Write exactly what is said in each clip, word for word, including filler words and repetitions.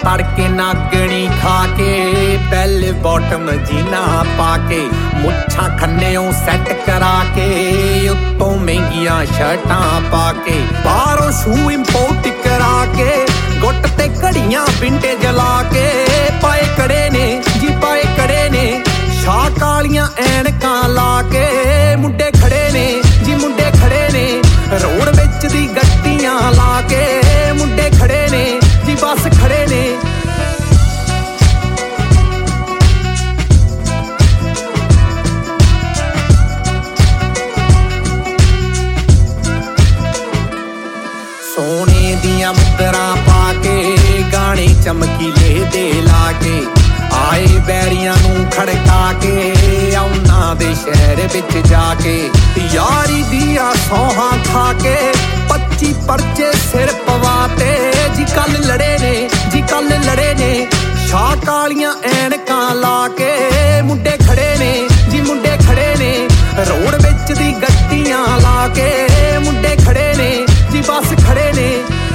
तड़के नागणी खा के बेल बॉटम जीना पाके मुच्छां खन्नेओं सैट करा के उत्तों महंगियां शर्टां पाके बाहरों शू इंपोर्ट करा के गुट ते घड़ियां विंटेज ला के पाए कड़े ने जी पाए कड़े ने शाह कालियां ऐनकां ला के मुंडे खड़े ने जी मुंडे खड़े ने रोड विच दी गड्डियां ला के मुंडे खड़े ने जी बस खड़े ने सोने दियां मुद्रां पाके गाने चमकीले दे लाके आए बैरियां नूं खड़का के औना दे शहर विच जाके यारी दिया सौहां खा के पच्ची परचे सिर पवाते जी कल लड़े ने जी कल लड़े ने शाह कालियां ऐनकां ला के मुंडे खड़े ने जी मुंडे खड़े ने रोड विच दी गड्डियां ला के मुंडे खड़े ने जी बस खड़े ने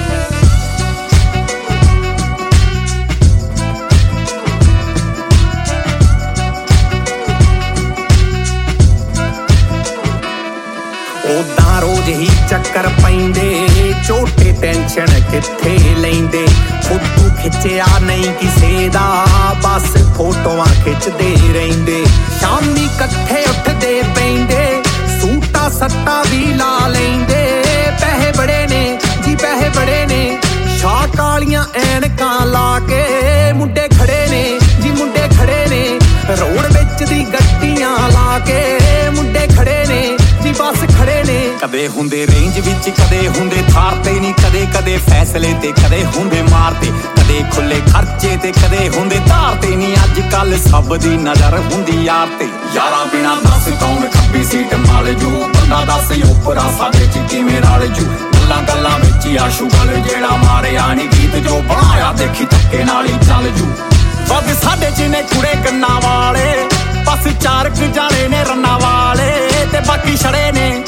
ओदा रोज ही चक्कर पैंदे झोटे टेंशन किथे लैंदे फोटो खिच्चिया नहीं किसे दा बस फोटोआं खिचदे रहिंदे शामी कट्ठे उठदे पैंदे सूटा सट्टा भी ला लैंदे पैसे बड़े ने जी पैसे बड़े ने शाह कालियां ऐनकां ला के मुंडे खड़े ने जी मुंडे खड़े ने रोड विच दी गड्डियां ला के मुंडे खड़े ने जी बस खड़े ने कदे हुंदे रेंज विच कदे हुंदे थार ते नहीं कदे कदे फैसले ते कदे हुंदे मारते कदे खुले खर्चे ते कदे हुंदे धार ते नहीं अज कल सब दी नजर हुंदी यार ते यारा बिना दस कौन खब्बी सीट माल जू बंदा दस उपरा साडे च किवें रल जू गल्लां गल्लां विच आशू गल जेड़ा मारिया नी गीत जो बनाया देखी धक्के नाल ही चल जू वध साडे च ने कुड़े गन्ना वाले बस चार क जाने ने रन्ना वाले ते बाकी छड़े ने